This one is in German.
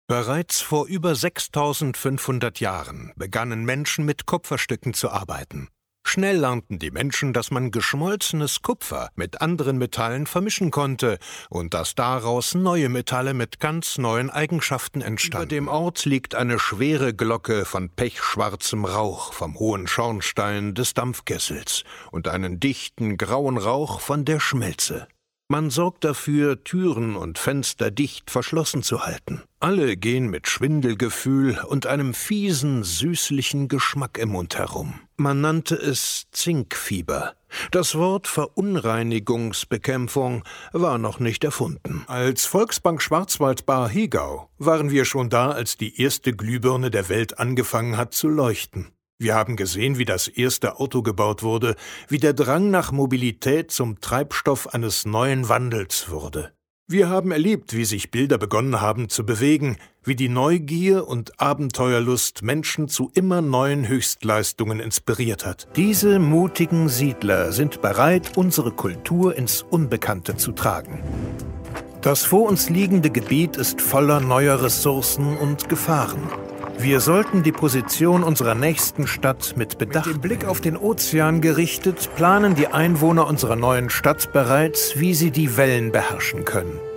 Bereits vor über 6500 Jahren begannen Menschen mit Kupferstücken zu arbeiten. Schnell lernten die Menschen, dass man geschmolzenes Kupfer mit anderen Metallen vermischen konnte und dass daraus neue Metalle mit ganz neuen Eigenschaften entstanden. Über dem Ort liegt eine schwere Glocke von pechschwarzem Rauch vom hohen Schornstein des Dampfkessels und einen dichten grauen Rauch von der Schmelze. Man sorgt dafür, Türen und Fenster dicht verschlossen zu halten. Alle gehen mit Schwindelgefühl und einem fiesen, süßlichen Geschmack im Mund herum. Man nannte es Zinkfieber. Das Wort Verunreinigungsbekämpfung war noch nicht erfunden. Als Volksbank Schwarzwald-Bar-Hegau waren wir schon da, als die erste Glühbirne der Welt angefangen hat zu leuchten. Wir haben gesehen, wie das erste Auto gebaut wurde, wie der Drang nach Mobilität zum Treibstoff eines neuen Wandels wurde. Wir haben erlebt, wie sich Bilder begonnen haben zu bewegen, wie die Neugier und Abenteuerlust Menschen zu immer neuen Höchstleistungen inspiriert hat. Diese mutigen Siedler sind bereit, unsere Kultur ins Unbekannte zu tragen. Das vor uns liegende Gebiet ist voller neuer Ressourcen und Gefahren. Wir sollten die Position unserer nächsten Stadt mit Bedacht. Mit dem Blick auf den Ozean gerichtet, planen die Einwohner unserer neuen Stadt bereits, wie sie die Wellen beherrschen können.